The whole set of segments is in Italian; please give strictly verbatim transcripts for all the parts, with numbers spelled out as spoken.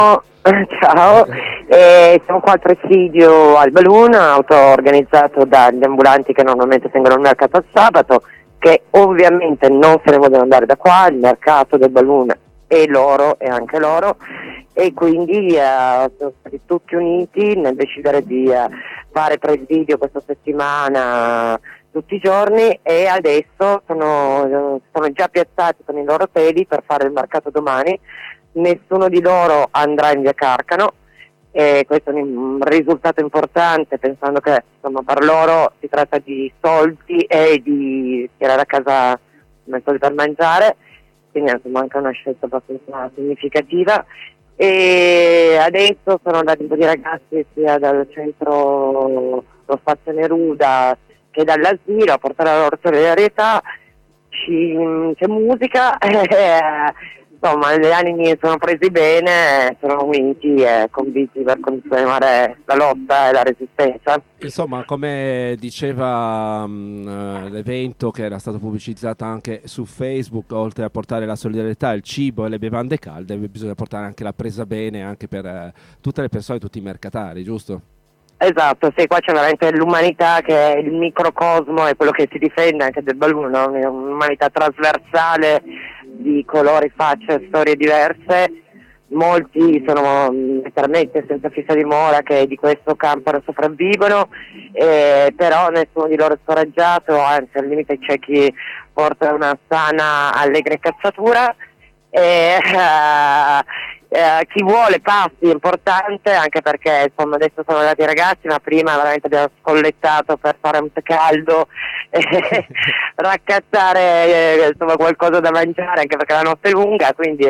Ciao, eh, siamo qua al presidio al Balloon, auto-organizzato dagli ambulanti che normalmente tengono il mercato al sabato, che ovviamente non se ne vogliono andare da qua, il mercato del Balloon è loro e anche loro, e quindi eh, sono stati tutti uniti nel decidere di eh, fare presidio questa settimana tutti i giorni, e adesso sono, sono già piazzati con i loro teli per fare il mercato domani. Nessuno di loro andrà in via Carcano, e questo è un risultato importante, pensando che insomma per loro si tratta di soldi e di tirare a casa come soldi per mangiare, quindi insomma anche una scelta abbastanza significativa. E adesso sono andati un po' di ragazzi sia dal centro, lo spazio Neruda, che dall'asilo a portare la loro solidarietà. Ci, c'è musica, eh, insomma gli animi sono presi bene, sono uniti e convinti per continuare la lotta e la resistenza. Insomma, come diceva mh, l'evento che era stato pubblicizzato anche su Facebook, oltre a portare la solidarietà, il cibo e le bevande calde, bisogna portare anche la presa bene anche per eh, tutte le persone, tutti i mercatari, giusto? Esatto, sì, qua c'è veramente l'umanità, che è il microcosmo, è quello che si difende anche del Balloon, no? Un'umanità trasversale di colori, facce, storie diverse. Molti sono letteralmente senza fissa dimora, che di questo campano, sopravvivono, eh, però nessuno di loro è scoraggiato, anzi al limite c'è chi porta una sana, allegra cazzatura. E, uh, uh, chi vuole passi è importante, anche perché insomma adesso sono andati i ragazzi, ma prima veramente abbiamo scollettato per fare un tè caldo e raccattare eh, insomma qualcosa da mangiare, anche perché la notte è lunga, quindi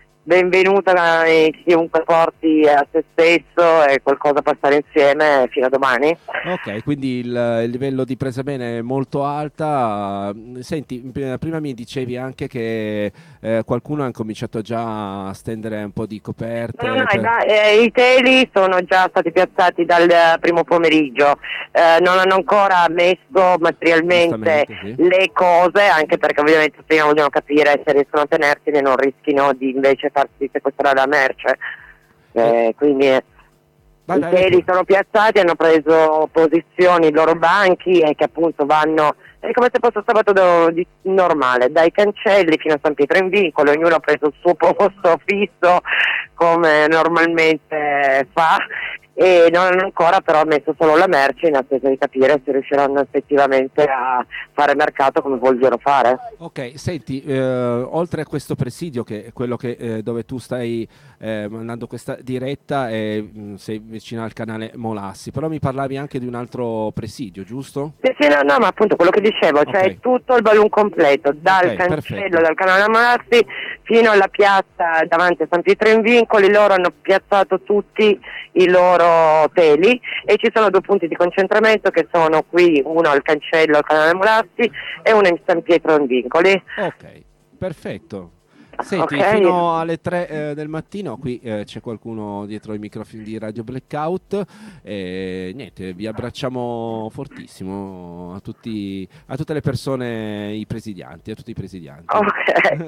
benvenuta eh, chiunque porti a se stesso e qualcosa per stare insieme fino a domani. Ok, quindi il, il livello di presa bene è molto alta. Senti, prima mi dicevi anche che eh, qualcuno ha cominciato già a stendere un po' di coperte. No, no, per... da, eh, i teli sono già stati piazzati dal eh, primo pomeriggio, eh, non hanno ancora messo materialmente sì. le cose, anche perché ovviamente prima vogliono capire se riescono a tenersene e non rischino di invece farsi sequestrare la merce. Eh, eh. Quindi eh, vai, i vai, teli vai. sono piazzati, hanno preso posizioni i loro banchi, e che appunto vanno, è come se fosse sabato do, di, normale, dai cancelli fino a San Pietro in Vincolo, ognuno ha preso il suo posto fisso come normalmente fa, e non hanno ancora però messo solo la merce, in attesa di capire se riusciranno effettivamente a fare mercato come vogliono fare. Ok, senti, eh, oltre a questo presidio, che è quello che, eh, dove tu stai eh, mandando questa diretta, e mh, sei vicino al canale Molassi, però mi parlavi anche di un altro presidio, giusto? Sì, sì, no, no, ma appunto quello che dicevo, Okay. cioè tutto il Balloon completo, dal Okay, cancello perfetto. del canale Molassi fino alla piazza davanti a San Pietro in Vincoli. Loro hanno piazzato tutti i loro teli, e ci sono due punti di concentramento, che sono qui, uno al cancello al canale Molassi e uno in San Pietro in Vincoli. Ok, perfetto. Senti, Ok. fino alle tre eh, del mattino qui eh, c'è qualcuno dietro i microfoni di Radio Blackout, e niente, vi abbracciamo fortissimo a tutti, a tutte le persone, i presidianti, a tutti i presidianti. Ok.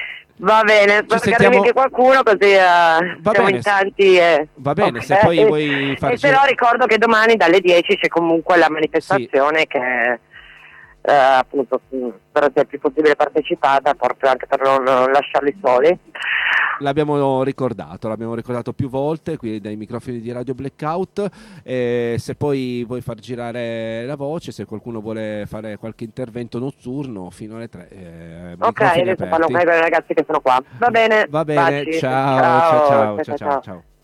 Va bene, spero che sentiamo... arrivi anche qualcuno, così uh, Va siamo bene, in tanti. E... va bene, okay. se poi vuoi farci... E però ricordo che domani dalle dieci c'è comunque la manifestazione, sì, che eh, appunto spero sia il più possibile partecipata, proprio anche per non, non lasciarli soli. L'abbiamo ricordato, l'abbiamo ricordato più volte qui dai microfoni di Radio Blackout, e se poi vuoi far girare la voce, se qualcuno vuole fare qualche intervento notturno fino alle tre, eh, ok, adesso parlo con i ragazzi che sono qua. Va bene, va bene, baci. ciao, ciao, ciao, ciao, ciao, ciao.